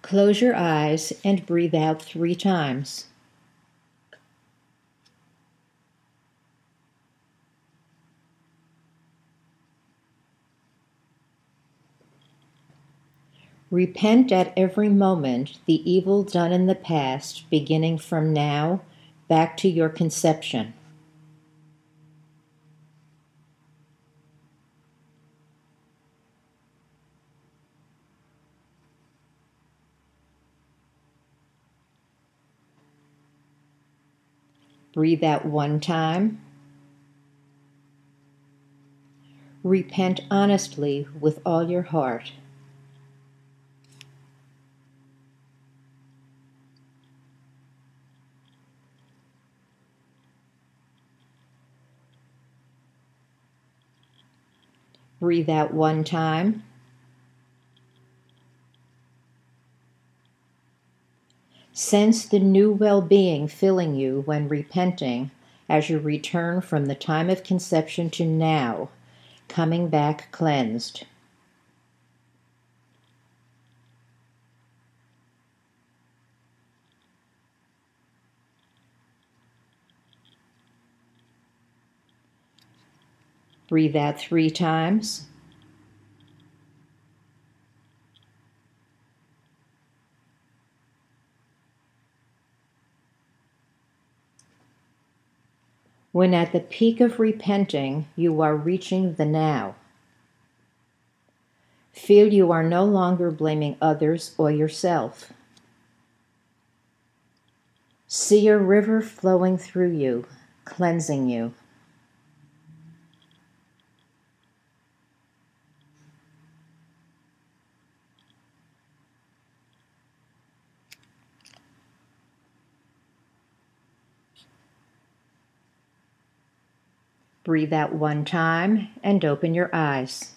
Close your eyes and breathe out 3 times. Repent at every moment the evil done in the past, beginning from now, back to your conception. Breathe out 1 time. Repent honestly with all your heart. Breathe out 1 time. Sense the new well-being filling you when repenting as you return from the time of conception to now, coming back cleansed. Breathe out 3 times. When at the peak of repenting, you are reaching the now. Feel you are no longer blaming others or yourself. See a river flowing through you, cleansing you. Breathe out 1 time and open your eyes.